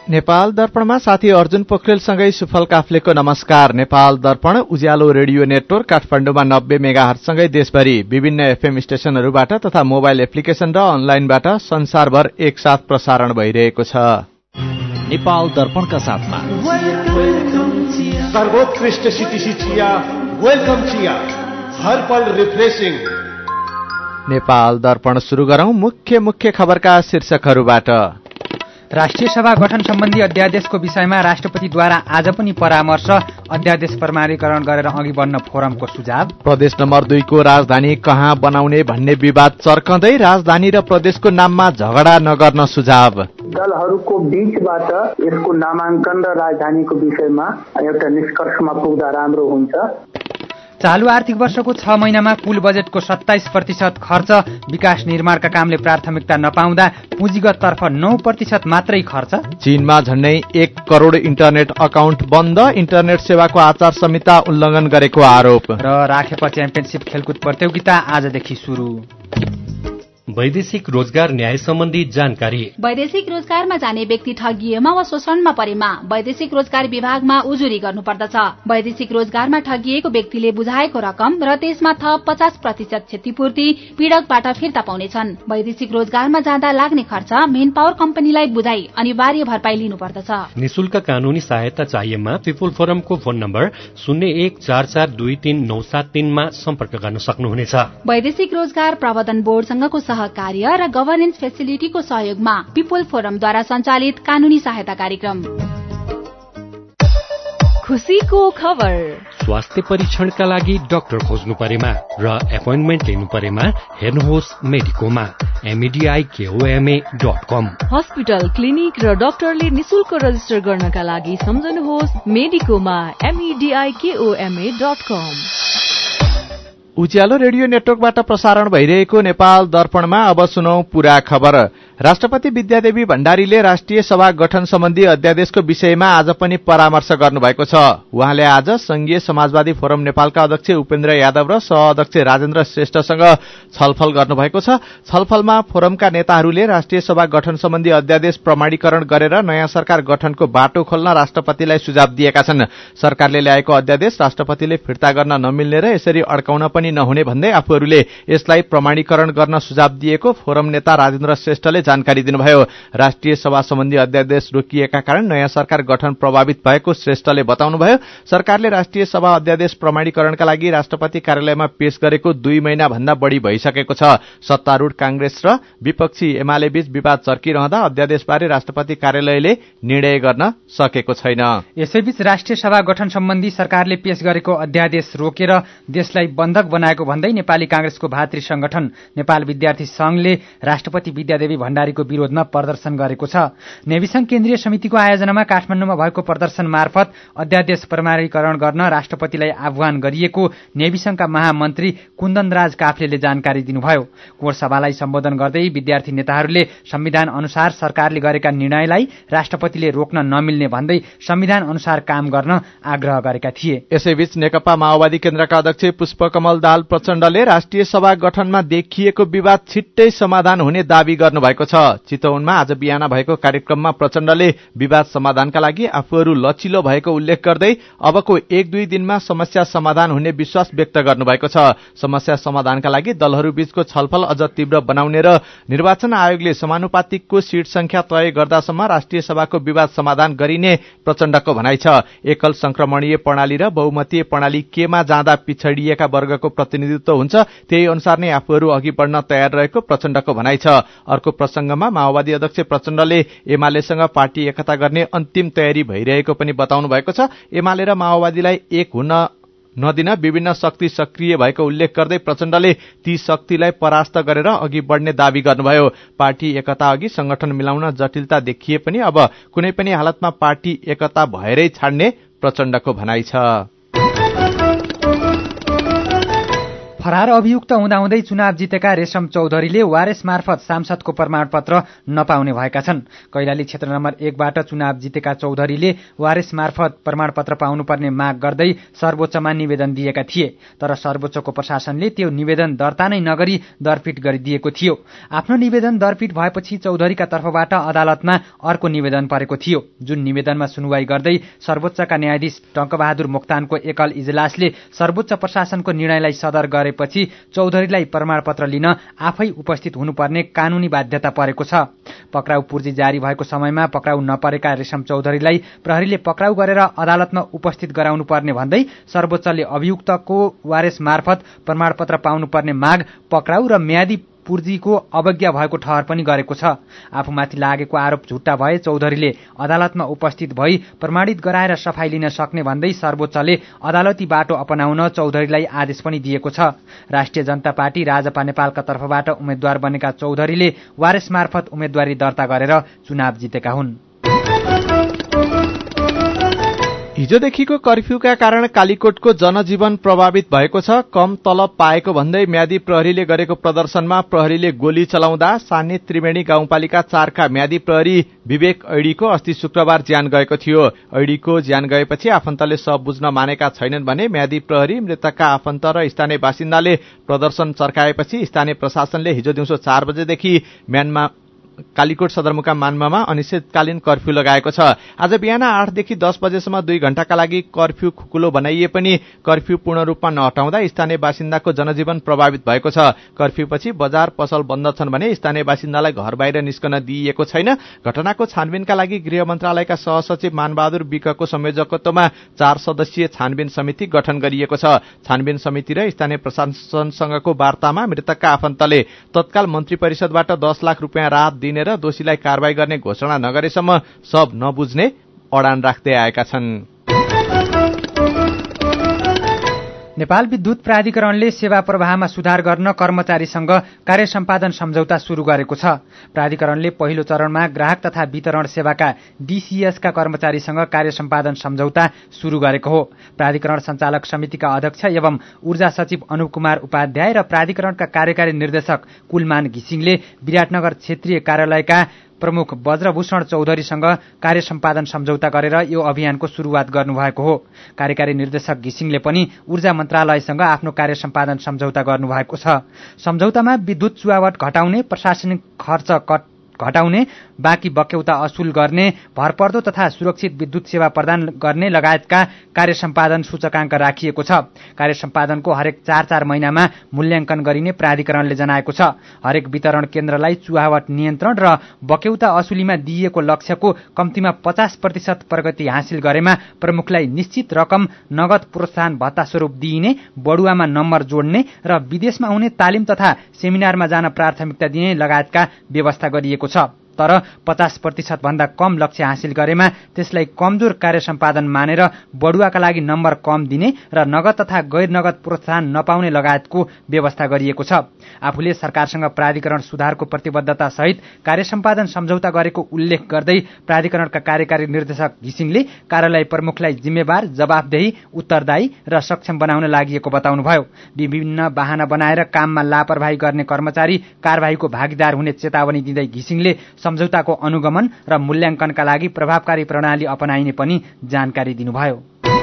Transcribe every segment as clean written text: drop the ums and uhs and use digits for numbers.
नेपाल दर्पणमा साथी अर्जुन पोखरेलसँगै सुफल काफ्लेको नमस्कार। नेपाल दर्पण उज्यालो रेडियो नेटवर्क काठमाडौँमा 90 मेगाहर्जसँगै देशभरि विभिन्न एफएम स्टेशनहरूबाट तथा मोबाइल एप्लिकेशन र अनलाइनबाट संसारभर एकसाथ प्रसारण भइरहेको छ। नेपाल दर्पणका साथमा सर्वोत्कृष्ट सिटिसी चिया, वेलकम चिया, हर पल रिफ्रेशिङ। नेपाल दर्पण सुरु गरौं मुख्य खबरका शीर्षकहरूबाट। राष्ट्रिय सभा गठन सम्बन्धी अध्यादेशको विषयमा राष्ट्रपतिद्वारा आज पनि परामर्श, अध्यादेश प्रमाणीकरण गरेर अघि बढ्न फोरमको सुझाव। प्रदेश नम्बर 2 को राजधानी कहाँ बनाउने भन्ने विवाद चर्कँदै राजधानी र प्रदेशको नाममा झगडा नगर्न सुझाव। दलहरूको बीचबाट यसको नामाङ्कन र राजधानीको विषयमा एउटा निष्कर्षमा पुग्दा राम्रो हुन्छ। चालु आर्थिक वर्षको 6 महिनामा कुल बजेटको 27% खर्च, विकास निर्माणका कामले प्राथमिकता नपाउँदा पुँजीगत तर्फ 9% मात्रै खर्च। चीनमा झण्डै 1 करोड इन्टरनेट अकाउन्ट बन्द, इन्टरनेट सेवाको आचार संहिता उल्लङ्घन गरेको आरोप। र राखेपा च्याम्पियनशिप खेलकुद प्रतियोगिता आजदेखि सुरु। वैदेशिक रोजगार न्याय सम्बन्धी जानकारी। वैदेशिक रोजगारमा जाने व्यक्ति ठगिएमा वा शोषणमा परेमा वैदेशिक रोजगार विभागमा उजुरी गर्नुपर्दछ। वैदेशिक रोजगारमा ठगिएको व्यक्तिले बुझाएको रकम र त्यसमा थप 50% क्षतिपूर्ति पीड़कबाट फिर्ता पाउनेछन्। वैदेशिक रोजगारमा जाँदा लाग्ने खर्च मेन पावर कम्पनीलाई बुझाइ अनिवार्य भरपाई लिनुपर्दछ। निशुल्क कानूनी सहायता चाहिएमा पिपुल फोरमको फोन नम्बर 0144233973 मा सम्पर्क गर्न सक्नुहुनेछ। वैदेशिक रोजगार प्रबन्धन बोर्डसँगको सहकार्य र गभर्नेन्स फेसिलिटीको सहयोगमा पिपुल फोरमद्वारा सञ्चालित कानूनी सहायता कार्यक्रम। खुशीको खबर। स्वास्थ्य परीक्षणका लागि डाक्टर खोज्नु परेमा र एपोइन्टमेन्ट लिनु परेमा हेर्नुहोस् मेडिकोमा medikoma.com। हस्पिटल, क्लिनिक र डाक्टरले निशुल्क रजिस्टर गर्नका लागि सम्झनुहोस् मेडिकोमा medikoma.com। उज्यालो रेडियो नेटवर्कबाट प्रसारण भइरहेको नेपाल दर्पणमा अब सुनौ पूरा खबर। राष्ट्रपति विद्यादेवी भण्डारीले राष्ट्रिय सभा गठन सम्बन्धी अध्यादेशको विषयमा आज पनि परामर्श गर्नुभएको छ। उहाँले आज संघीय समाजवादी फोरम नेपालका अध्यक्ष उपेन्द्र यादव र सहअध्यक्ष राजेन्द्र श्रेष्ठसँग छलफल गर्नुभएको छ। छलफलमा फोरमका नेताहरूले राष्ट्रिय सभा गठन सम्बन्धी अध्यादेश प्रमाणीकरण गरेर नयाँ सरकार गठनको बाटो खोल्न राष्ट्रपतिलाई सुझाव दिएका छन्। सरकारले ल्याएको अध्यादेश राष्ट्रपतिले फिर्ता गर्न नमिल्ने र यसरी अड्काउन पनि नहुने भन्दै आफूहरूले यसलाई प्रमाणीकरण गर्न सुझाव दिएको फोरम नेता राजेन्द्र श्रेष्ठले जानकारी दिनुभयो। राष्ट्रिय सभा सम्बन्धी अध्यादेश रोकिएका कारण नयाँ सरकार गठन प्रभावित भएको श्रेष्ठले बताउनुभयो। सरकारले राष्ट्रिय सभा अध्यादेश प्रमाणीकरणका लागि राष्ट्रपति कार्यालयमा पेश गरेको 2 महिना भन्दा बढ़ी भइसकेको छ। सत्तारूढ़ कांग्रेस र विपक्षी एमाले बीच विवाद चर्किरहँदा अध्यादेशबारे राष्ट्रपति कार्यालयले निर्णय गर्न सकेको छैन। यसैबीच राष्ट्रिय सभा गठन सम्बन्धी सरकारले पेश गरेको अध्यादेश रोकेर देशलाई बन्धक बनाएको भन्दै नेपाली कांग्रेसको भातृ संगठन नेपाल विद्यार्थी संघले राष्ट्रपति विद्यादेवी भण्डारीको विरोधमा प्रदर्शन गरेको छ। नेविसंघ केन्द्रीय समितिको आयोजनामा काठमाडौँमा भएको प्रदर्शन मार्फत अध्यादेश प्रमाणीकरण गर्न राष्ट्रपतिलाई आह्वान गरिएको नेविसंघका महामन्त्री कुन्दनराज काफ्लेले जानकारी दिनुभयो। कोर सभालाई सम्बोधन गर्दै विद्यार्थी नेताहरूले संविधान अनुसार सरकारले गरेका निर्णयलाई राष्ट्रपतिले रोक्न नमिल्ने भन्दै संविधान अनुसार काम गर्न आग्रह गरेका थिए। यसैबीच नेकपा माओवादी केन्द्रका अध्यक्ष पुष्पकमल दाहाल प्रचण्डले राष्ट्रिय सभा गठनमा देखिएको विवाद छिट्टै समाधान हुने दावी गर्नुभएको छ। चितवनमा आज बिहान भएको कार्यक्रममा प्रचण्डले विवाद समाधानका लागि आफूहरू लचिलो भएको उल्लेख गर्दै अबको 1-2 दिनमा समस्या समाधान हुने विश्वास व्यक्त गर्नुभएको छ। समस्या समाधानका लागि दलहरू बीचको छलफल अझ तीव्र बनाउने र निर्वाचन आयोगले समानुपातिकको सीट संख्या तय गर्दासम्म राष्ट्रिय सभाको विवाद समाधान गरिने प्रचण्डको भनाइ छ। एकल संक्रमणीय प्रणाली र बहुमतीय प्रणाली केमा जाँदा पिछडिएका वर्गको प्रतिनिधित्व हुन्छ त्यही अनुसार नै आफूहरू अघि बढ्न तयार रहेको प्रचण्डको भनाइ छ। अर्को प्रसंगमा माओवादी अध्यक्ष प्रचण्डले एमालेसँग पार्टी एकता गर्ने अन्तिम तयारी भइरहेको पनि बताउनु भएको छ। एमाले र माओवादीलाई एक हुन नदिन विभिन्न शक्ति सक्रिय भएको उल्लेख गर्दै प्रचण्डले ती शक्तिलाई परास्त गरेर अघि बढ्ने दावी गर्नुभयो। पार्टी एकता अघि संगठन मिलाउन जटिलता देखिए पनि अब कुनै पनि हालतमा पार्टी एकता भएरै छाड्ने प्रचण्डको भनाइ छ। फरार अभियुक्त हुँदाहुँदै चुनाव जितेका रेशम चौधरीले वारेस मार्फत सांसदको प्रमाणपत्र नपाउने भएका छन्। कैलाली क्षेत्र नम्बर 1बाट चुनाव जितेका चौधरीले वारेस मार्फत प्रमाणपत्र पाउनुपर्ने माग गर्दै सर्वोच्चमा निवेदन दिएका थिए, तर सर्वोच्चको प्रशासनले त्यो निवेदन दर्ता नै नगरी दरपिट गरिदिएको थियो। आफ्नो निवेदन दरपिट भएपछि चौधरीका तर्फबाट अदालतमा अर्को निवेदन परेको थियो, जुन निवेदनमा सुनवाई गर्दै सर्वोच्चका न्यायाधीश टंकबहादुर मोक्तानको एकल इजलासले सर्वोच्च प्रशासनको निर्णयलाई सदर गरेपछि चौधरीलाई प्रमाणपत्र लिन आफै उपस्थित हुनुपर्ने कानूनी बाध्यता परेको छ। पक्राउ पूर्जी जारी भएको समयमा पक्राउ नपरेका रेशम चौधरीलाई प्रहरीले पक्राउ गरेर अदालतमा उपस्थित गराउनुपर्ने भन्दै सर्वोच्चले अभियुक्तको वारेस मार्फत प्रमाणपत्र पाउनुपर्ने माग पक्राउ र म्यादी पूर्जीको अवज्ञा भएको ठहर पनि गरेको छ। आफूमाथि लागेको आरोप झुट्टा भए चौधरीले अदालतमा उपस्थित भई प्रमाणित गराएर सफाई लिन सक्ने भन्दै सर्वोच्चले अदालती बाटो अपनाउन चौधरीलाई आदेश पनि दिएको छ। राष्ट्रिय जनता पार्टी राजपा नेपालका तर्फबाट उम्मेद्वार बनेका चौधरीले वारेस मार्फत उम्मेद्वारी दर्ता गरेर चुनाव जितेका हुन्। हिजोदेखिको कर्फ्यूका कारण कालीकोटको जनजीवन प्रभावित भएको छ। कम तलब पाएको भन्दै म्यादी प्रहरीले गरेको प्रदर्शनमा प्रहरीले गोली चलाउँदा साने त्रिवेणी गाउँपालिका 4 का म्यादी प्रहरी विवेक ऐडीको अस्ति शुक्रबार ज्यान गएको थियो। ऐडीको ज्यान गएपछि आफन्तले सब बुझ्न मानेका छैनन् भने म्यादी प्रहरी, मृतकका आफन्त र स्थानीय बासिन्दाले प्रदर्शन चर्काएपछि स्थानीय प्रशासनले हिजो दिउँसो 4 बजेदेखि कालीकोट सदरमुकाम मान्मामा अनिश्चितकालीन कर्फ्यू लगाएको छ। आज बिहान 8 देखि 10 बजेसम्म 2 घण्टाका लागि कर्फ्यू खुकुलो बनाइए पनि कर्फ्यू पूर्ण रूपमा नहटाउँदा स्थानीय बासिन्दाको जनजीवन प्रभावित भएको छ। कर्फ्यूपछि बजार पसल बन्द छन् भने स्थानीय बासिन्दालाई घर बाहिर निस्कन दिइएको छैन। घटनाको छानबिनका लागि गृह मन्त्रालयका सहसचिव मानबहादुर विकको संयोजकत्वमा 4 सदस्यीय छानबिन समिति गठन गरिएको छ। छानबिन समिति र स्थानीय प्रशासनसँगको वार्तामा मृतकका आफन्तले तत्काल मन्त्री परिषदबाट 10 लाख रुपियाँ राहत दिने र दोषीलाई कारवाही गर्ने घोषणा नगरेसम्म सब नबुझ्ने अडान राख्दै आएका छन्। नेपाल विद्युत प्राधिकरणले सेवा प्रवाहमा सुधार गर्न कर्मचारीसँग कार्य सम्पादन सम्झौता शुरू गरेको छ। प्राधिकरणले पहिलो चरणमा ग्राहक तथा वितरण सेवाका डीसीएसका कर्मचारीसँग कार्य सम्पादन सम्झौता शुरू गरेको हो। प्राधिकरण सञ्चालक समितिका अध्यक्ष एवं ऊर्जा सचिव अनुप कुमार उपाध्याय र प्राधिकरणका कार्यकारी निर्देशक कुलमान घिसिङले विराटनगर क्षेत्रीय कार्यालयका प्रमुख वज्रभूषण चौधरीसँग कार्य सम्पादन सम्झौता गरेर यो अभियानको शुरूआत गर्नुभएको हो। कार्यकारी निर्देशक घिसिङले पनि ऊर्जा मन्त्रालयसँग आफ्नो कार्य सम्पादन सम्झौता गर्नुभएको छ। सम्झौतामा विद्युत चुहावट घटाउने, प्रशासनिक खर्च घटाउने, बाँकी बक्यौता असुल गर्ने, भरपर्दो तथा सुरक्षित विद्युत सेवा प्रदान गर्ने लगायतका कार्य सम्पादन सूचकाङ्क राखिएको छ। कार्य सम्पादनको हरेक 4-4 महिनामा मूल्याङ्कन गरिने प्राधिकरणले जनाएको छ। हरेक वितरण केन्द्रलाई चुहावट नियन्त्रण र बक्यौता असुलीमा दिइएको लक्ष्यको कम्तीमा 50% प्रगति हासिल गरेमा प्रमुखलाई निश्चित रकम नगद प्रोत्साहन भत्ता स्वरूप दिइने, बढुवामा नम्बर जोड्ने र विदेशमा हुने तालिम तथा सेमिनारमा जान प्राथमिकता दिने लगायतका व्यवस्था गरिएको छ। तर 50% भन्दा कम लक्ष्य हासिल गरेमा त्यसलाई कमजोर कार्य सम्पादन मानेर बढुवाका लागि नम्बर कम दिने र नगद तथा गैर नगद प्रोत्साहन नपाउने लगायतको व्यवस्था गरिएको छ। आफूले सरकारसँग प्राधिकरण सुधारको प्रतिबद्धता सहित कार्य सम्पादन सम्झौता गरेको उल्लेख गर्दै प्राधिकरणका कार्यकारी निर्देशक घिसिङले कार्यालय प्रमुखलाई जिम्मेवार, जवाफदेही, उत्तरदायी र सक्षम बनाउन लागि बताउनुभयो। विभिन्न बहाना बनाएर काममा लापरवाही गर्ने कर्मचारी कारबाहीको भागीदार हुने चेतावनी दिँदै घिसिङले सम्झौताको अनुगमन र मूल्याङ्कनका लागि प्रभावकारी प्रणाली अपनाइने पनि जानकारी दिनुभयो।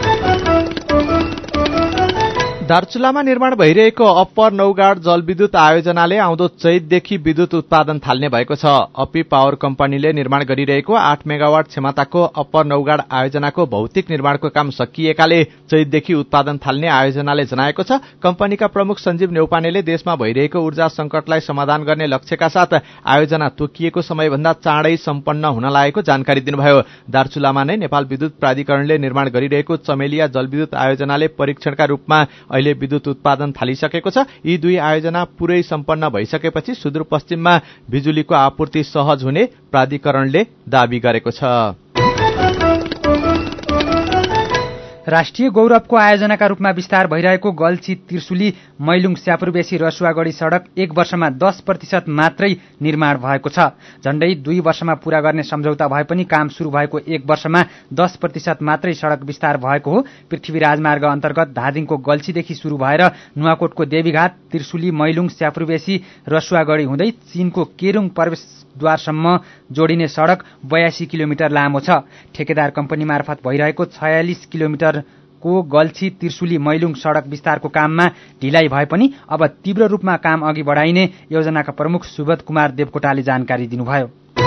दार्चुलामा निर्माण भइरहेको अप्पर नौगाड जलविद्युत आयोजनाले आउँदो चैतदेखि विद्युत उत्पादन थाल्ने भएको छ। अपी पावर कम्पनीले निर्माण गरिरहेको 8 मेगावाट क्षमताको अप्पर नौगाड आयोजनाको भौतिक निर्माणको काम सकिएकाले चैतदेखि उत्पादन थाल्ने आयोजनाले जनाएको छ। कम्पनीका प्रमुख सञ्जीव नेउपानेले देशमा भइरहेको ऊर्जा संकटलाई समाधान गर्ने लक्ष्यका साथ आयोजना तोकिएको समयभन्दा चाँडै सम्पन्न हुन लागेको जानकारी दिनुभयो। दार्चुलामा नै नेपाल विद्युत प्राधिकरणले निर्माण गरिरहेको चमेलिया जलविद्युत आयोजनाले परीक्षणका रूपमा अहिले विद्युत उत्पादन थालिसकेको छ। यी दुई आयोजना पूरै सम्पन्न भइसकेपछि सुदूरपश्चिममा बिजुलीको आपूर्ति सहज हुने प्राधिकरणले दावी गरेको छ। राष्ट्रिय गौरवको आयोजनाका रूपमा विस्तार भइरहेको गल्छी त्रिशुली मैलुङ स्यापुरबेसी रसुवागढी सडक 1 वर्षमा 10% मात्रै निर्माण भएको छ। झण्डै 2 वर्षमा पूरा गर्ने सम्झौता भए पनि काम सुरु भएको 1 वर्षमा 10% मात्रै सडक विस्तार भएको हो। पृथ्वी राजमार्ग अन्तर्गत धादिङको गल्छीदेखि सुरु भएर नुवाकोटको देवीघाट, त्रिशुली, मैलुङ, स्यापुरबेसी, रसुवागढी हुँदै चीनको केरुङ प्रवेशद्वारसम्म जोडिने सडक 82 किलोमिटर लामो छ। ठेकेदार कम्पनी मार्फत भइरहेको 46 किलोमिटरको गल्छी त्रिशुली मैलुङ सडक विस्तारको काममा ढिलाइ भए पनि अब तीव्र रूपमा काम अघि बढाइने योजनाका प्रमुख सुबोध कुमार देवकोटाले जानकारी दिनुभयो।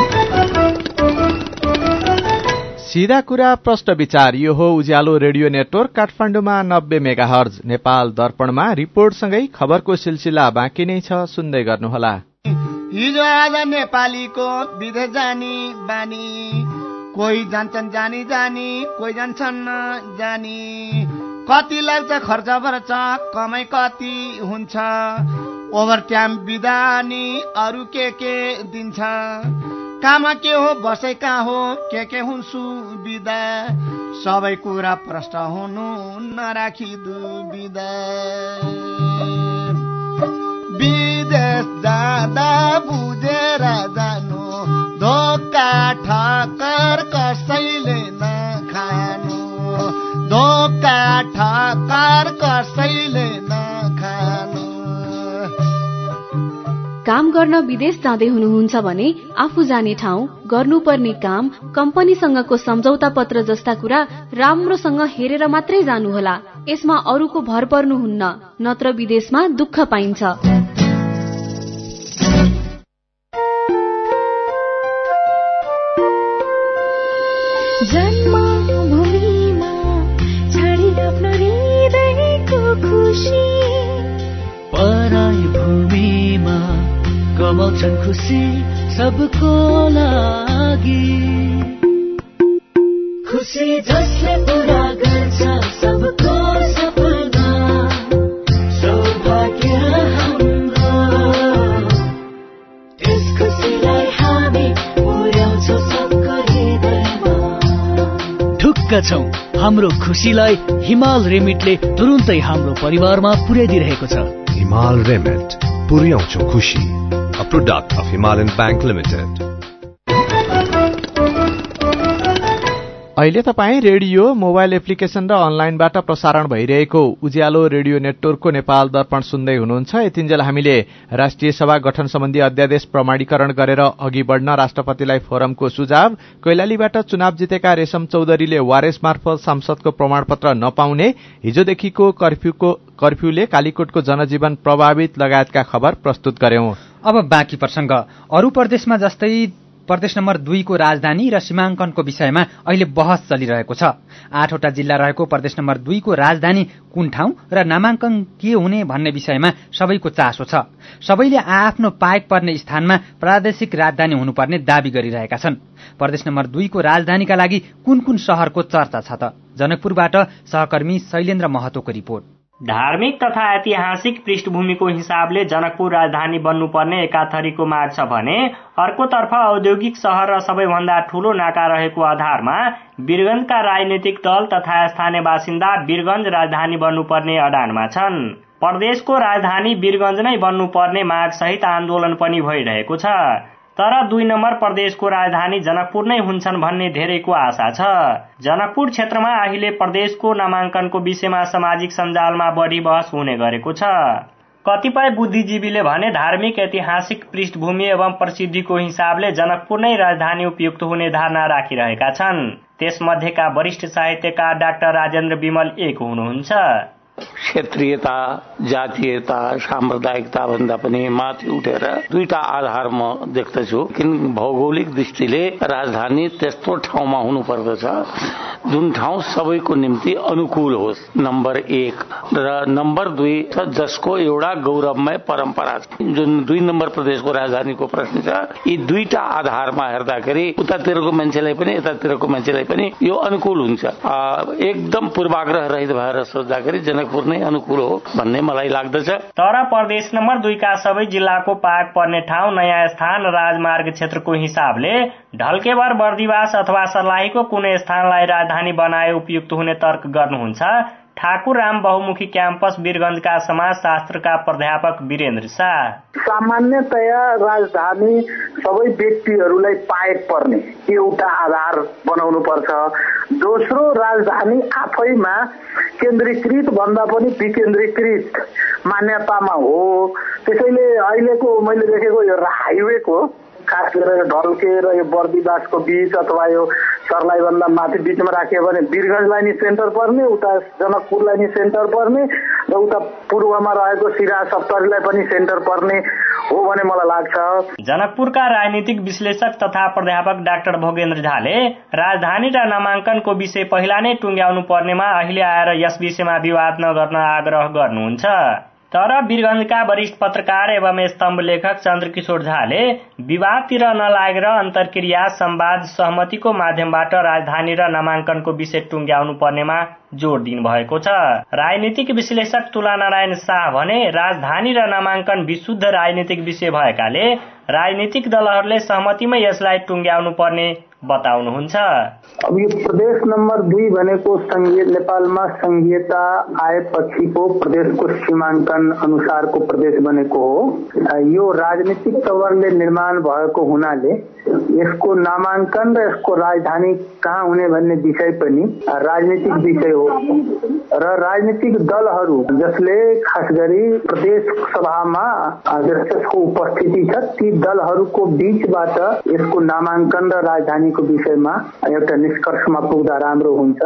सीधा कुरा प्रश्न विचार, यो हो उज्यालो रेडियो नेटवर्क काठमाडौँमा 90 मेगाहर्ज। नेपाल दर्पणमा रिपोर्टसँगै खबरको सिलसिला बाँकी नै छ, सुन्दै गर्नुहोला। हिजो आज नेपालीको विदेश जानी बानी, कोही जान्छन् जानी जानी, कोही जान्छन् जानी। कति लाग्छ खर्च वर्च, कमाइ कति हुन्छ, ओभर टाइम बिदानी अरू के दिन्छ। काम के हो बसै कहाँ हो, के हुन् सुविधा, सबै कुरा प्रश्न हुनु नराखी दुविधा। विदेश जाँदा बुझेर जानु, धोका ठक्कर कसैले नखानु, धोका ठक्कर कसैले नखानु। काम गर्न विदेश जाँदै हुनुहुन्छ भने आफू जाने ठाउँ, गर्नुपर्ने काम, कम्पनीसँगको सम्झौता पत्र जस्ता कुरा राम्रोसँग हेरेर मात्रै जानुहोला। यसमा अरूको भर पर्नुहुन्न, नत्र विदेशमा दुःख पाइन्छ। जन्मभूमिमा छाडी आफ्नो हृदयको खुसी, पराई भूमिमा कमाउँछन् खुसी सबको लागि। खुसी जसले पुरा गर्छ सबको सपना, सौभाग्य हाम्रो। त्यस खुसीलाई हामी पुर्याउँछौँ सबको हृदयमा। ढुक्क छौं, हाम्रो खुसीलाई हिमाल रेमिटले तुरुन्तै हाम्रो परिवारमा पुर्याइदिरहेको छ। हिमाल रेमिट, पुर्याउँछौँ खुसी। A product of Himalayan Bank Limited. अहिले तपाईँ रेडियो, मोबाइल एप्लिकेशन र अनलाइनबाट प्रसारण भइरहेको उज्यालो रेडियो नेटवर्कको नेपाल दर्पण सुन्दै हुनुहुन्छ। यतिन्जेल हामीले राष्ट्रिय सभा गठन सम्बन्धी अध्यादेश प्रमाणीकरण गरेर अघि बढ्न राष्ट्रपतिलाई फोरमको सुझाव, कैलालीबाट चुनाव जितेका रेशम चौधरीले वारेस मार्फत सांसदको प्रमाणपत्र नपाउने, हिजोदेखिको कर्फ्यूले कालीकोटको जनजीवन प्रभावित लगायतका खबर प्रस्तुत गर्यौं। अब बाँकी प्रसंग। अरू प्रदेशमा जस्तै प्रदेश नम्बर 2 को राजधानी र सीमाङ्कनको विषयमा अहिले बहस चलिरहेको छ। 8वटा जिल्ला रहेको प्रदेश नम्बर 2 को राजधानी कुन ठाउँ र नामाङ्कन के हुने भन्ने विषयमा सबैको चासो छ। सबैले आआफ्नो पाएक पर्ने स्थानमा प्रादेशिक राजधानी हुनुपर्ने दावी गरिरहेका छन्। प्रदेश नम्बर 2 को राजधानीका लागि कुन कुन शहरको चर्चा छ त? जनकपुरबाट सहकर्मी शैलेन्द्र महतोको रिपोर्ट। धार्मिक तथा ऐतिहासिक पृष्ठभूमिको हिसाबले जनकपुर राजधानी बन्नुपर्ने एकाथरीको माग छ भने अर्कोतर्फ औद्योगिक शहर र सबैभन्दा ठूलो नाका रहेको आधारमा वीरगञ्जका राजनीतिक दल तथा स्थानीय बासिन्दा वीरगञ्ज राजधानी बन्नुपर्ने अडानमा छन्। प्रदेशको राजधानी वीरगञ्ज नै बन्नुपर्ने माग सहित आन्दोलन पनि भइरहेको छ। तर 2 नम्बर प्रदेशको राजधानी जनकपुर नै हुन्छन् भन्ने धेरैको आशा छ। जनकपुर क्षेत्रमा अहिले प्रदेशको नामाङ्कनको विषयमा सामाजिक सञ्जालमा बढी बहस हुने गरेको छ। कतिपय बुद्धिजीवीले भने धार्मिक ऐतिहासिक पृष्ठभूमि एवं प्रसिद्धिको हिसाबले जनकपुर नै राजधानी उपयुक्त हुने धारणा राखिरहेका छन्। त्यसमध्येका वरिष्ठ साहित्यकार डाक्टर राजेन्द्र विमल एक हुनुहुन्छ। क्षेत्रीयता, जातीयता, साम्प्रदायिकता भन्दा पनि माथि उठेर दुईटा आधार म देख्दछु। किन भौगोलिक दृष्टिले राजधानी त्यस्तो ठाउँमा हुनुपर्दछ जुन ठाउँ सबैको निम्ति अनुकूल होस्, नम्बर 1 र नम्बर 2 जसको एउटा गौरवमय परम्परा छ। जुन 2 नम्बर प्रदेशको राजधानीको प्रश्न छ, यी दुईटा आधारमा हेर्दाखेरि उतातिरको मान्छेलाई पनि यतातिरको मान्छेलाई पनि यो अनुकूल हुन्छ। एकदम पूर्वाग्रह रहित भएर सोच्दाखेरि जनकपुर नै अनुकूल हो भन्ने मलाई लाग्दछ। तर प्रदेश नम्बर 2 का सबै जिल्लाको पाक पर्ने ठाउँ, नयाँ स्थान, राजमार्ग क्षेत्रको हिसाबले ढल्केभर बर्दिवास अथवा सर्लाहीको कुनै स्थानलाई राजधानी राजधानी बनाए उपयुक्त हुने तर्क गर्नुहुन्छ ठाकुर राम बहुमुखी क्याम्पस वीरगञ्जका समाजशास्त्रका प्राध्यापक वीरेन्द्र शाह। सामान्यतया राजधानी सबै व्यक्तिहरूलाई पाएक पर्ने एउटा आधार बनाउनु पर्छ। दोस्रो, राजधानी आफैमा केन्द्रीकृत भन्दा पनि विकेन्द्रीकृत मान्यतामा हो। त्यसैले अहिलेको मैले देखेको यो हाइवेको खास गरेर ढल्के र यो बर्दिवासको बीच अथवा यो सर्लाही भन्दा माथि बीचमा राख्यो भने वीरगञ्जलाई नि सेन्टर पर्ने, उता जनकपुरलाई नि सेन्टर पर्ने र उता पूर्वमा रहेको सिरा सप्तरीलाई पनि सेन्टर पर्ने हो भन्ने मलाई लाग्छ। जनकपुरका राजनीतिक विश्लेषक तथा प्राध्यापक डाक्टर भोगेन्द्र झाले राजधानी र नामाङ्कनको विषय पहिला नै टुङ्ग्याउनु पर्नेमा अहिले आएर यस विषयमा विवाद नगर्न आग्रह गर्नुहुन्छ। तर वीरगञ्जका वरिष्ठ पत्रकार एवं स्तम्भ लेखक चन्द्रकिशोर झाले विवादतिर नलागेर अन्तर्क्रिया, संवाद, सहमतिको माध्यमबाट राजधानी र नामाङ्कनको विषय टुङ्ग्याउनु पर्नेमा जोड दिनुभएको छ। राजनीतिक विश्लेषक तुलानारायण शाह भने राजधानी र नामाङ्कन विशुद्ध राजनीतिक विषय भएकाले राजनीतिक दलहरूले सहमतिमै यसलाई टुङ्ग्याउनु पर्ने बताउनुहुन्छ। अब यो प्रदेश नम्बर 2 भनेको नेपालमा संघीयता आएपछिको प्रदेशको सीमाङ्कन अनुसारको प्रदेश बनेको हो। यो राजनीतिक तवरले निर्माण भएको हुनाले यसको नामाङ्कन र यसको राजधानी कहाँ हुने भन्ने विषय पनि राजनीतिक विषय हो र राजनीतिक दलहरू जसले खास गरी प्रदेश सभामा जसको उपस्थिति छ ती दलहरूको बीचबाट यसको नामाङ्कन र राजधानीको विषयमा एउटा निष्कर्षमा पुग्दा राम्रो हुन्छ।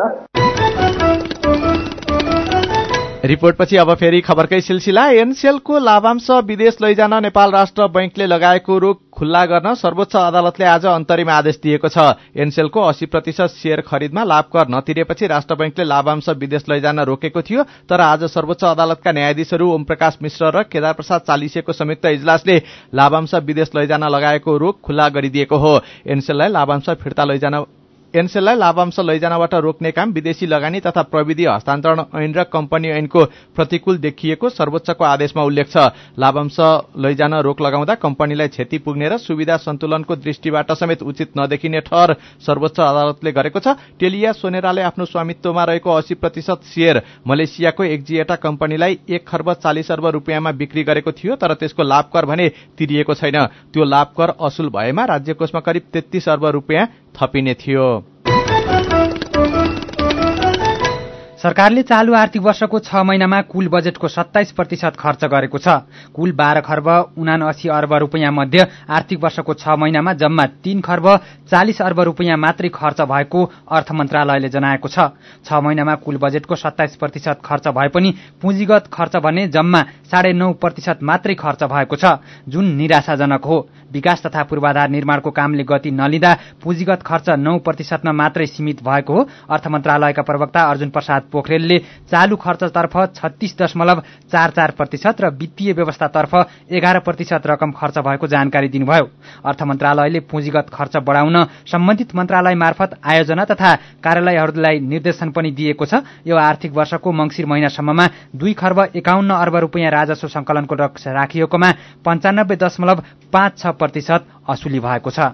रिपोर्टपछि अब फेरि खबरकै सिलसिला। एनसेलको लाभांश विदेश लैजान नेपाल राष्ट्र बैंकले लगाएको रोक खुल्ला गर्न सर्वोच्च अदालतले आज अन्तरिम आदेश दिएको छ। एनसेलको 80% शेयर खरिदमा लाभ कर नतिरेपछि राष्ट्र बैंकले लाभांश विदेश लैजान रोकेको थियो। तर आज सर्वोच्च अदालतका न्यायाधीशहरू ओम प्रकाश मिश्र र केदार प्रसाद चालिसेको संयुक्त इजलासले लाभांश विदेश लैजान लगाएको रोक खुल्ला गरिदिएको हो। एनसेललाई लाभांश लैजानबाट रोक्ने काम विदेशी लगानी तथा प्रविधि हस्तान्तरण ऐन र कम्पनी ऐनको प्रतिकूल देखिएको सर्वोच्चको आदेशमा उल्लेख छ। लाभांश लैजान रोक लगाउँदा कम्पनीलाई क्षति पुग्ने र सुविधा सन्तुलनको दृष्टिबाट समेत उचित नदेखिने ठहर सर्वोच्च अदालतले गरेको छ। टेलिया सोनेराले आफ्नो स्वामित्वमा रहेको 80% शेयर मलेसियाको एक्जिएटा कम्पनीलाई 1 खर्ब 40 अर्ब रुपियाँमा बिक्री गरेको थियो। तर त्यसको लाभ कर भने तिरिएको छैन। त्यो लाभ कर असुल भएमा राज्य कोषमा करिब 33 अर्ब रुपियाँ थपिने थियो। सरकारले चालू आर्थिक वर्षको 6 महिनामा कुल बजेटको 27% खर्च गरेको छ। कुल 12 खर्ब 79 अर्ब रुपियाँ मध्ये आर्थिक वर्षको 6 महिनामा जम्मा 3 खर्ब 40 अर्ब रुपियाँ मात्रै खर्च भएको अर्थ मन्त्रालयले जनाएको छ। 6 महिनामा कुल बजेटको 27% खर्च भए पनि पुँजीगत खर्च भने जम्मा 9.5% मात्रै खर्च भएको छ, जुन निराशाजनक हो। विकास तथा पूर्वाधार निर्माणको कामले गति नलिँदा पुँजीगत खर्च 9% मात्रै सीमित भएको हो। अर्थ मन्त्रालयका प्रवक्ता अर्जुन प्रसाद पोखरेलले चालू खर्चतर्फ 36.44% र वित्तीय व्यवस्थातर्फ 11% रकम खर्च भएको जानकारी दिनुभयो। अर्थ मन्त्रालयले पुँजीगत खर्च बढाउन सम्बन्धित मन्त्रालय मार्फत आयोजना तथा कार्यालयहरूलाई निर्देशन पनि दिएको छ। यो आर्थिक वर्षको मंसिर महिनासम्ममा 2 खर्ब 51 अर्ब रुपियाँ राजस्व संकलनको लक्ष्य राखिएकोमा 95.56% असुली भएको छ।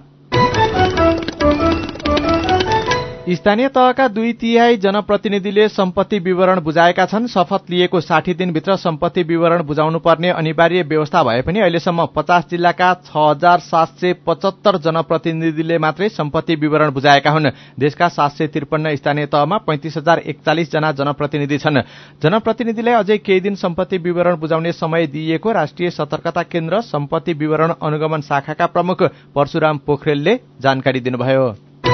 स्थानीय तहका 2/3 जनप्रतिनिधिले सम्पत्ति विवरण बुझाएका छन्। शपथ लिएको 60 दिनभित्र सम्पत्ति विवरण बुझाउनु पर्ने अनिवार्य व्यवस्था भए पनि अहिलेसम्म 50 जिल्लाका 6775 जनप्रतिनिधिले मात्रै सम्पत्ति विवरण बुझाएका हुन्। देशका 753 स्थानीय तहमा 35041 जना जनप्रतिनिधि छन्। जनप्रतिनिधिलाई अझै केही दिन सम्पत्ति विवरण बुझाउने समय दिइएको राष्ट्रिय सतर्कता केन्द्र सम्पत्ति विवरण अनुगमन शाखाका प्रमुख परशुराम पोखरेलले जानकारी दिनुभयो।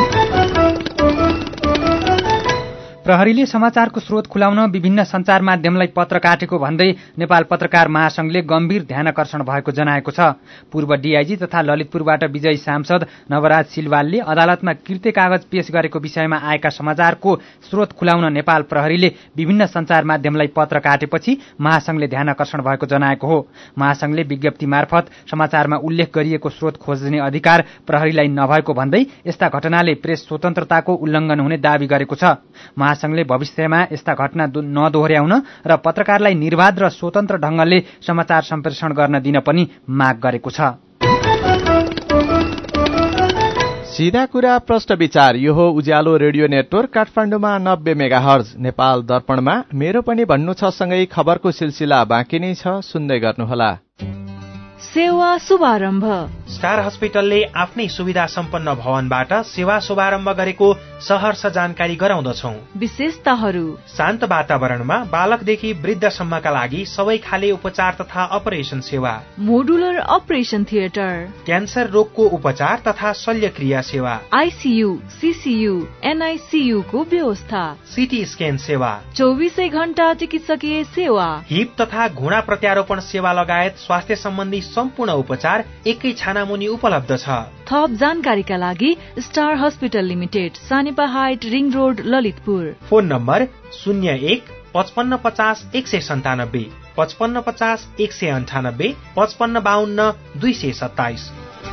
प्रहरीले समाचारको स्रोत खुलाउन विभिन्न सञ्चार माध्यमलाई पत्र काटेको भन्दै नेपाल पत्रकार महासंघले गम्भीर ध्यानकर्षण भएको जनाएको छ। पूर्व डीआईजी तथा ललितपुरबाट विजयी सांसद नवराज सिलवालले अदालतमा कृत्य कागज पेश गरेको विषयमा आएका समाचारको स्रोत खुलाउन नेपाल प्रहरीले विभिन्न सञ्चार माध्यमलाई पत्र काटेपछि महासंघले ध्यानकर्षण भएको जनाएको हो। महासंघले विज्ञप्ति मार्फत समाचारमा उल्लेख गरिएको स्रोत खोज्ने अधिकार प्रहरीलाई नभएको भन्दै यस्ता घटनाले प्रेस स्वतन्त्रताको उल्लंघन हुने दावी गरेको छ। महासंघले भविष्यमा यस्ता घटना नदोहोर्याउन र पत्रकारलाई निर्बाध र स्वतन्त्र ढंगले समाचार सम्प्रेषण गर्न दिन पनि माग गरेको छ। सीधा कुरा प्रश्न विचार। यो हो उज्यालो रेडियो नेटवर्क काठमाडौँमा 90 मेगाहर्ज। नेपाल दर्पणमा मेरो पनि भन्नु छ सँगै खबरको सिलसिला बाँकी नै छ, सुन्दै गर्नुहोला। सेवा शुभारम्भ। स्टार हस्पिटलले आफ्नै सुविधा सम्पन्न भवनबाट सेवा शुभारम्भ गरेको सहर्ष जानकारी गराउँदछौं। विशेषताहरू: शान्त वातावरणमा बालकदेखि वृद्धसम्मका लागि सबै खाले उपचार तथा अपरेसन सेवा, मोडुलर अपरेसन थिएटर, क्यान्सर रोगको उपचार तथा शल्यक्रिया सेवा, आईसीयू, सीसीयू, एनआईसीयू को व्यवस्था, सीटी स्क्यान सेवा, 24 घण्टा चिकित्सकीय सेवा, हिप तथा घुँडा प्रत्यारोपण सेवा लगायत स्वास्थ्य सम्बन्धी सम्पूर्ण उपचार एकै छानामुनि उपलब्ध छ। थप जानकारीका लागि Star Hospital Limited, Sanepa height, ring road, Lalitpur. Phone number 01 55 50 197, 55 50 198, 55 52 227।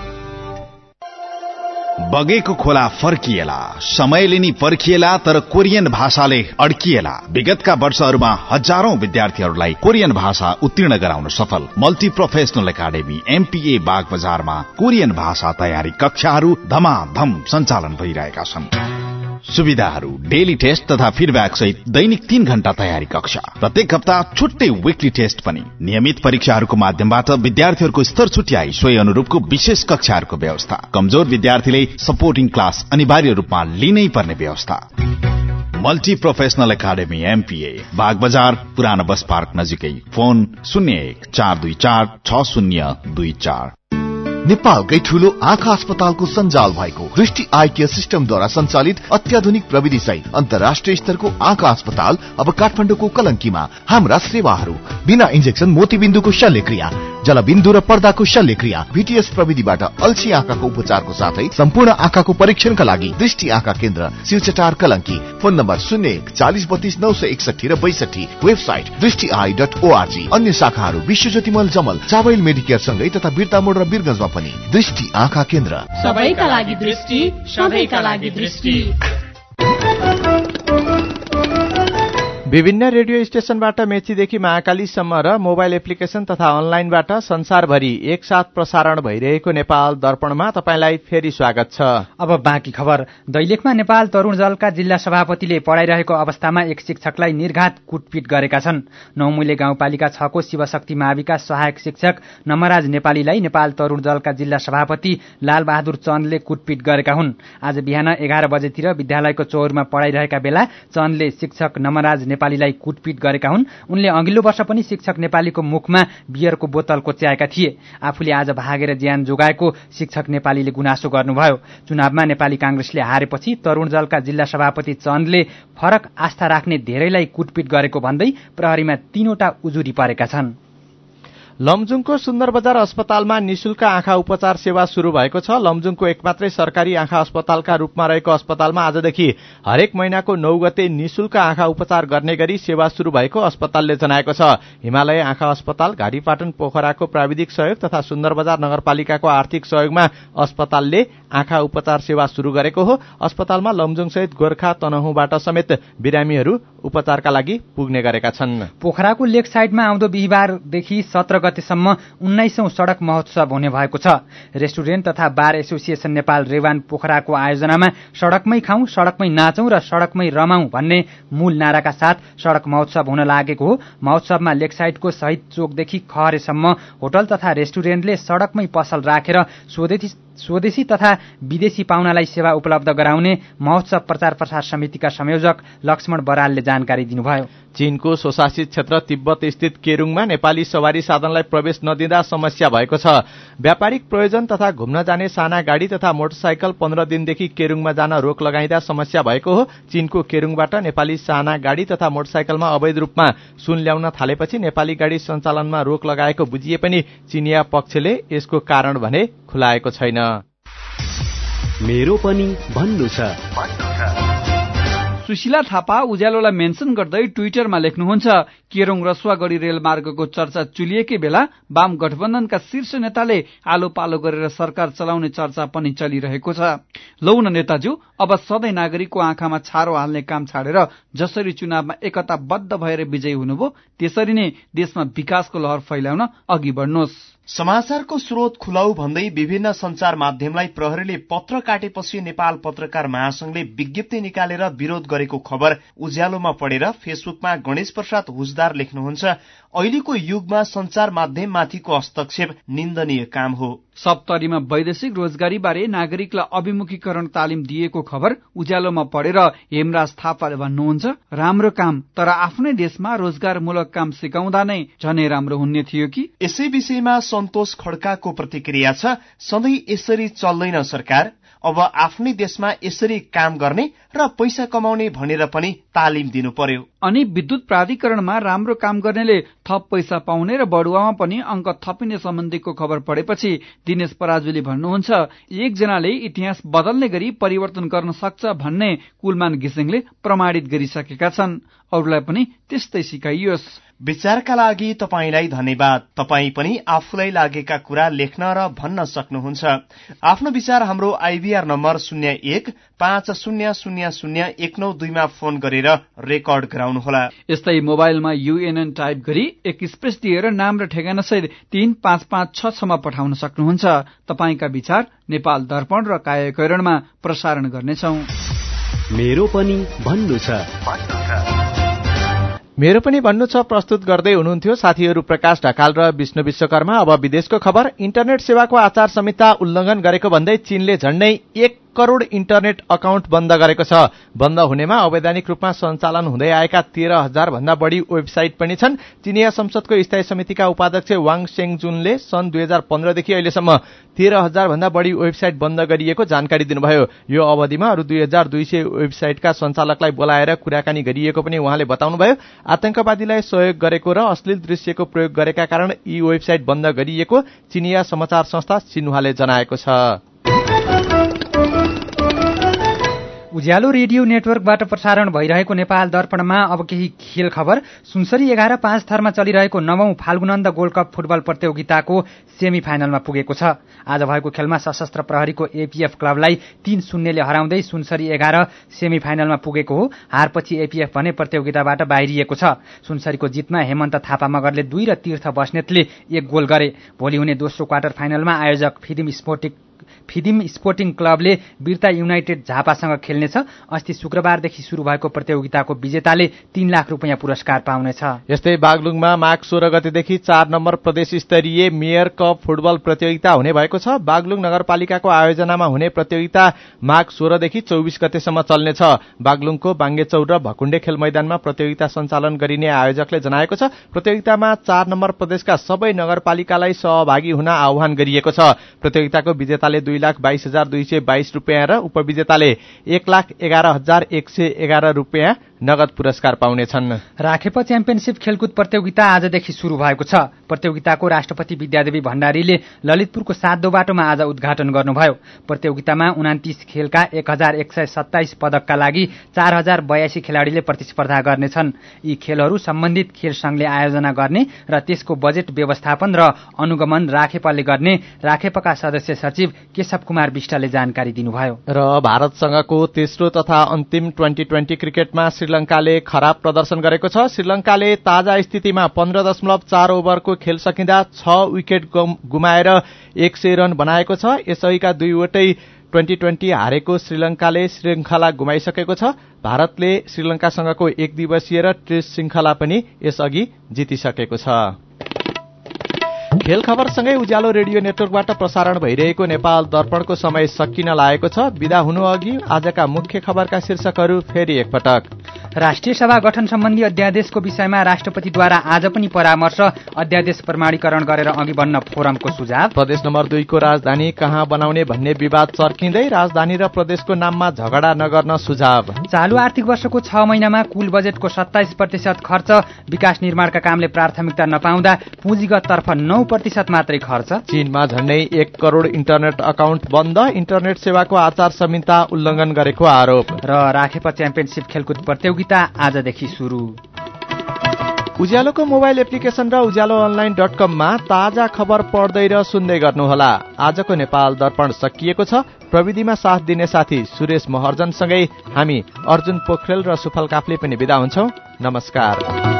बगेको खोला फर्किएला, समयले नि पर्खिएला, तर कोरियन भाषाले अड्किएला। विगतका वर्षहरूमा हजारौं विद्यार्थीहरूलाई कोरियन भाषा उत्तीर्ण गराउन सफल multi professional academy MPA Bag बजारमा कोरियन भाषा तयारी कक्षाहरू धमाधम सञ्चालन भइरहेका छन्। सुविधाहरू: डेली टेस्ट तथा फिडब्याक सहित दैनिक 3 घण्टा तयारी कक्षा, प्रत्येक हप्ता छुट्टै विकली टेस्ट पनि। नियमित परीक्षाहरूको माध्यमबाट विद्यार्थीहरूको स्तर छुट्याई सोही अनुरूपको विशेष कक्षाहरूको व्यवस्था। कमजोर विद्यार्थीले सपोर्टिङ क्लास अनिवार्य रूपमा लिनै पर्ने व्यवस्था। Multi professional academy MPA Bag Bazar, पुरानो बस पार्क नजिकै। फोन 01 424 6024। नेपालकै ठूलो आँखा अस्पतालको सञ्जाल भएको दृष्टि आई केयर सिस्टमद्वारा सञ्चालित अत्याधुनिक प्रविधि सहित अन्तर्राष्ट्रिय स्तरको आँखा अस्पताल अब काठमाडौँको कलंकीमा। हाम्रा सेवाहरू: बिना इन्जेक्सन मोतीबिन्दुको शल्यक्रिया, जलबिन्दु र पर्दाको शल्यक्रिया, भीटीएस प्रविधिबाट अल्छी आँखाको उपचारको साथै सम्पूर्ण आँखाको परीक्षणका लागि दृष्टि आँखा केन्द्र, शिवचटार, कलंकी। फोन नम्बर 01 40 32 961 र 62। वेबसाइट दृष्टिआई.org। अन्य शाखाहरू विश्वज्योति मल, जमल, चावल मेडिकेयर सँगै तथा बिर्तामोड र बिरगंजमा पनि। दृष्टि आँखा केन्द्र, सबैका लागि दृष्टि, सधैँका लागि दृष्टि। विभिन्न रेडियो स्टेशनबाट मेचीदेखि महाकालीसम्म र मोबाइल एप्लिकेशन तथा अनलाइनबाट संसारभरि एकसाथ प्रसारण भइरहेको नेपाल दर्पणमा तपाईंलाई फेरि स्वागत छ। अब बाँकी खबर। दैलेखमा नेपाल तरुण दलका जिल्ला सभापतिले पढाइरहेको अवस्थामा एक शिक्षकलाई निर्घात कुटपिट गरेका छन्। नौमुले गाउँपालिका 6 को शिवशक्ति माविका सहायक शिक्षक नमराज नेपालीलाई नेपाल तरुण दलका जिल्ला सभापति लालबहादुर चन्दले कुटपिट गरेका हुन्। आज बिहान 11 बजेतिर विद्यालयको चौरमा पढाइरहेका बेला चन्दले शिक्षक नमराज नेपालीलाई कुटपिट गरेका हुन्। उनले अघिल्लो वर्ष पनि शिक्षक नेपालीको मुखमा बियरको बोतल कोच्याएका थिए। आफूले आज भागेर ज्यान जोगाएको शिक्षक नेपालीले गुनासो गर्नुभयो। चुनावमा नेपाली कांग्रेसले हारेपछि तरुण दलका जिल्ला सभापति चन्दले फरक आस्था राख्ने धेरैलाई कुटपिट गरेको भन्दै प्रहरीमा 3वटा उजुरी परेका छन्। लमजुङको सुन्दर बजार अस्पतालमा निशुल्क आँखा उपचार सेवा शुरू भएको छ। लमजुङको एकमात्रै सरकारी आँखा अस्पतालका रूपमा रहेको अस्पतालमा आजदेखि हरेक महिनाको 9 गते निशुल्क आँखा उपचार गर्ने गरी सेवा शुरू भएको अस्पतालले जनाएको छ। हिमालय आँखा अस्पताल, घारीपाटन पोखराको प्राविधिक सहयोग तथा सुन्दर बजार नगरपालिकाको आर्थिक सहयोगमा अस्पतालले आँखा उपचार सेवा शुरू गरेको हो। अस्पतालमा लमजुङ सहित गोर्खा तनहुँबाट समेत बिरामीहरू उपचारका लागि पुग्ने गरेका छन्। पोखराको लेक साइडमा आउँदो बिहिबारदेखि 17 गतेसम्म 19औं सड़क महोत्सव हुने भएको छ। रेस्टुरेन्ट तथा बार एसोसिएसन नेपाल रेवान पोखराको आयोजनामा सड़कमै खाउँ, सड़कमै नाचौं र सड़कमै रमाउँ भन्ने मूल नाराका साथ सड़क महोत्सव हुन लागेको हो। महोत्सवमा लेकसाइडको शहीद चोकदेखि खहरेसम्म होटल तथा रेस्टुरेन्टले सड़कमै पसल राखेर स्वदेशी तथा विदेशी पाहुनालाई सेवा उपलब्ध गराउने महोत्सव प्रचार प्रसार समितिका संयोजक लक्ष्मण बरालले जानकारी दिनुभयो। चीनको स्वशासित क्षेत्र तिब्बत स्थित केरुङमा नेपाली सवारी साधनलाई प्रवेश नदिँदा समस्या भएको छ। व्यापारिक प्रयोजन तथा घुम्न जाने साना गाडी तथा मोटरसाइकल 15 दिनदेखि केरुङमा जान रोक लगाइँदा समस्या भएको हो। चीनको केरुङबाट नेपाली साना गाडी तथा मोटरसाइकलमा अवैध रूपमा सुन ल्याउन थालेपछि नेपाली गाडी सञ्चालनमा रोक लगाएको बुझिए पनि चीनिया पक्षले यसको कारण भने खुलाएको छैन। मेरो पनि भन्नु छ। सुशीला थापा उज्यालोलाई मेन्सन गर्दै ट्विटरमा लेख्नुहुन्छ, केरोङ रसुवागढी रेलमार्गको चर्चा चुलिएकै बेला वाम गठबन्धनका शीर्ष नेताले आलो पालो गरेर सरकार चलाउने चर्चा पनि चलिरहेको छ। लौ न नेताज्यू, अब सधैँ नागरिकको आँखामा छारो हाल्ने काम छाडेर जसरी चुनावमा एकताबद्ध भएर विजयी हुनुभयो त्यसरी नै देशमा विकासको लहर फैलाउन अघि बढ्नुहोस्। समाचारको स्रोत खुलाउ भन्दै विभिन्न संचार माध्यमलाई प्रहरीले पत्र काटेपछि नेपाल पत्रकार महासंघले विज्ञप्ति निकालेर विरोध गरेको खबर उज्यालोमा पढेर फेसबुकमा गणेश प्रसाद हुजदार लेख्नुहुन्छ, अहिलेको युगमा संचार माध्यममाथिको हस्तक्षेप निन्दनीय काम हो। सप्तरीमा वैदेशिक रोजगारी बारे नागरिकलाई अभिमुखीकरण तालिम दिएको खबर उज्यालोमा पढेर हेमराज थापाले भन्नुहुन्छ, राम्रो काम, तर आफ्नै देशमा रोजगारमूलक काम सिकाउँदा नै झनै राम्रो हुने थियो कि। यसै विषयमा सन्तोष खड्काको प्रतिक्रिया छ, सधैँ यसरी चल्दैन सरकार, अब आफ्नै देशमा यसरी काम गर्ने र पैसा कमाउने भनेर पनि तालिम दिनु पर्यो। अनि विद्युत प्राधिकरणमा राम्रो काम गर्नेले थप पैसा पाउने र बढुवामा पनि अंक थपिने सम्बन्धीको खबर पढेपछि दिनेश पराजुली भन्नुहुन्छ, एकजनाले इतिहास बदल्ने गरी परिवर्तन गर्न सक्छ भन्ने कुलमान घिसिङले प्रमाणित गरिसकेका छन्, अरूलाई पनि त्यस्तै सिकाइयोस्। विचारका लागि तपाईलाई धन्यवाद। तपाईँ पनि आफूलाई लागेका कुरा लेख्न र भन्न सक्नुहुन्छ। आफ्नो विचार हाम्रो आइभीआर नम्बर 0150001902 मा फोन गरेर रेकर्ड गराउनुहोला। यस्तै मोबाइलमा UNN टाइप गरी एक स्पेस दिएर नाम र ठेगाना सहित 35566 मा पठाउन सक्नुहुन्छ। तपाईका विचार नेपाल दर्पण र कायाकरणमा प्रसारण गर्नेछौं। मेरो पनि भन्नु छ। मेरो पनि भन्नु छ प्रस्तुत गर्दै हुनुहुन्थ्यो साथीहरू प्रकाश ढकाल र विष्णु विश्वकर्मा। अब विदेशको खबर। इन्टरनेट सेवाको आचार संहिता उल्लंघन गरेको भन्दै चीनले झण्डै 1 करोड़ इन्टरनेट अकाउन्ट बन्द गरेको छ। बन्द हुनेमा अवैधानिक रूपमा सञ्चालन हुँदै आएका 13,000 भन्दा बढ़ी वेबसाइट पनि छन्। चीनिया संसदको स्थायी समितिका उपाध्यक्ष वाङ शेङजुनले सन् 2015 देखि अहिलेसम्म 13,000 भन्दा बढ़ी वेबसाइट बन्द गरिएको जानकारी दिनुभयो। यो अवधिमा अरू 2,200 वेबसाइटका सञ्चालकलाई बोलाएर कुराकानी गरिएको पनि उहाँले बताउनुभयो। आतंकवादीलाई सहयोग गरेको र अश्लील दृश्यको प्रयोग गरेका कारण यी वेबसाइट बन्द गरिएको चीनिया समाचार संस्था सिन्हुवाले जनाएको छ। उज्यालो रेडियो नेटवर्कबाट प्रसारण भइरहेको नेपाल दर्पणमा अब केही खेल खबर। सुनसरी 11-5 थरमा चलिरहेको 9औं फाल्गुनन्द गोल्ड कप फुटबल प्रतियोगिताको सेमी फाइनलमा पुगेको छ। आज भएको खेलमा सशस्त्र प्रहरीको एपीएफ क्लबलाई 3-0 ले हराउँदै सुनसरी 11 सेमी फाइनलमा पुगेको हो। हारपछि एपीएफ भने प्रतियोगिताबाट बाहिरिएको छ। सुनसरीको जितमा हेमन्त थापा मगरले 2 र तीर्थ बस्नेतले 1 गोल गरे। भोलि हुने दोस्रो क्वार्टर फाइनलमा आयोजक फिदिम स्पोर्टिङ क्लबले बिर्ता युनाइटेड झापासँग खेल्नेछ। अस्ति शुक्रबारदेखि शुरू भएको प्रतियोगिताको विजेताले 3 लाख रुपैयाँ पुरस्कार पाउनेछ। यस्तै बागलुङमा माघ 16 गतेदेखि 4 नम्बर प्रदेश स्तरीय मेयर कप फुटबल प्रतियोगिता हुने भएको छ। बागलुङ नगरपालिकाको आयोजनामा हुने प्रतियोगिता माघ 16 देखि 24 गतेसम्म चल्नेछ। बागलुङको बाङ्गेचौर र भकुण्डे खेल मैदानमा प्रतियोगिता सञ्चालन गरिने आयोजकले जनाएको छ। प्रतियोगितामा 4 नम्बर प्रदेशका सबै नगरपालिकालाई सहभागी हुन आह्वान गरिएको छ। प्रतियोगिताको विजेताले 2,22,222 रुपैयाँ र उपविजेताले 1,11,111 रुपैयाँ नगद पुरस्कार पाउनेछन्। राखेपा च्याम्पियनशिप खेलकुद प्रतियोगिता आजदेखि शुरू भएको छ। प्रतियोगिताको राष्ट्रपति विद्यादेवी भण्डारीले ललितपुरको 7 बाटोमा आज उद्घाटन गर्नुभयो। प्रतियोगितामा 29 खेलका 1,127 पदकका लागि 4,082 खेलाड़ीले प्रतिस्पर्धा गर्नेछन्। यी खेलहरू सम्बन्धित खेल संघले आयोजना गर्ने र त्यसको बजेट व्यवस्थापन र अनुगमन राखेपाले गर्ने राखेपाका सदस्य सचिव केशव कुमार विष्टले जानकारी दिनुभयो। र भारतसँगको तेस्रो तथा अन्तिम 2020 क्रिकेटमा श्रीलंकाले खराब प्रदर्शन गरेको छ। श्रीलंकाले ताजा स्थितिमा 15.4 ओभरको खेल सकिँदा 6 विकेट गुमाएर 100 रन बनाएको छ। यसअघिका 2 वटै 2020 हारेको श्रीलंकाले श्रृंखला गुमाइसकेको छ। भारतले श्रीलंकासँगको 1 दिवसीय र टेस्ट श्रृंखला पनि यसअघि जितिसकेको छ। खेल खबरसँगै उज्यालो रेडियो नेटवर्कबाट प्रसारण भइरहेको नेपाल दर्पणको समय सकिन लागेको छ। विदा हुनु अघि आजका मुख्य खबरका शीर्षकहरू फेरि एकपटक। राष्ट्रिय सभा गठन सम्बन्धी अध्यादेशको विषयमा राष्ट्रपतिद्वारा आज पनि परामर्श, अध्यादेश प्रमाणीकरण गरेर अघि बढ्न फोरमको सुझाव। प्रदेश नम्बर 2 को राजधानी कहाँ बनाउने भन्ने विवाद चर्किँदै राजधानी र प्रदेशको नाममा झगडा नगर्न सुझाव। चालु आर्थिक वर्षको 6 महिनामा कुल बजेटको 27% खर्च विकास निर्माणका कामले प्राथमिकता नपाउँदा पुँजीगत तर्फ 9% मात्रै खर्च। चीनमा झण्डै 1 करोड़ इन्टरनेट अकाउन्ट बन्द, इन्टरनेट सेवाको आचार संहिता उल्लंघन गरेको आरोप। र राखेपा च्याम्पियनशिप खेलकुद प्रतियोगिता आजदेखि सुरु। उज्यालोको मोबाइल एप्लिकेशन र ujalloonline.com मा ताजा खबर पढ्दै र सुन्दै गर्नुहोला। आजको नेपाल दर्पण सकिएको छ। प्रविधिमा साथ दिने साथी सुरेश महर्जनसँगै हामी अर्जुन पोखरेल र सुफल काफ्ले पनि बिदा हुन्छौं। नमस्कार।